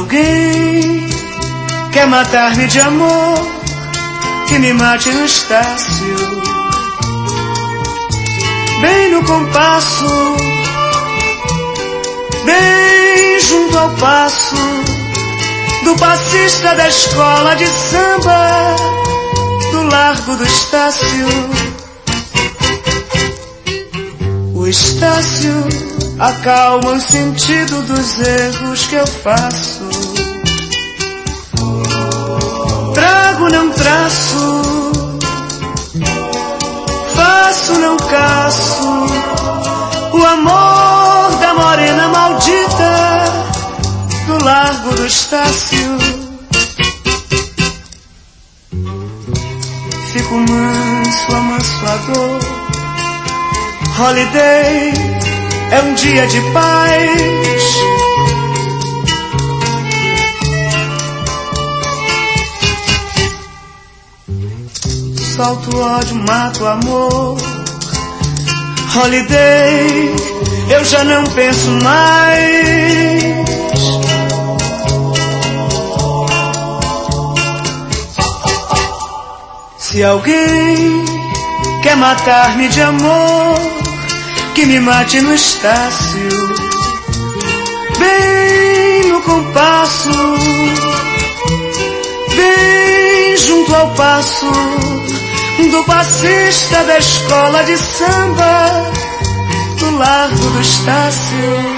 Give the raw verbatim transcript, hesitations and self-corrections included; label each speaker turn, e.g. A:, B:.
A: alguém quer matar-me de amor, que me mate no Estácio, bem no compasso, bem junto ao passo do passista da escola de samba do Largo do Estácio. O Estácio acalma o sentido dos erros que eu faço. Trago, não traço, faço, não caço, o amor da morena maldita do Largo do Estácio. Fico manso, amansoador. Holiday é um dia de paz. Solto ódio, mato amor. Holiday, eu já não penso mais. Se alguém quer matar-me de amor, que me mate no Estácio, bem no compasso, bem junto ao passo do passista da escola de samba do Largo do Estácio.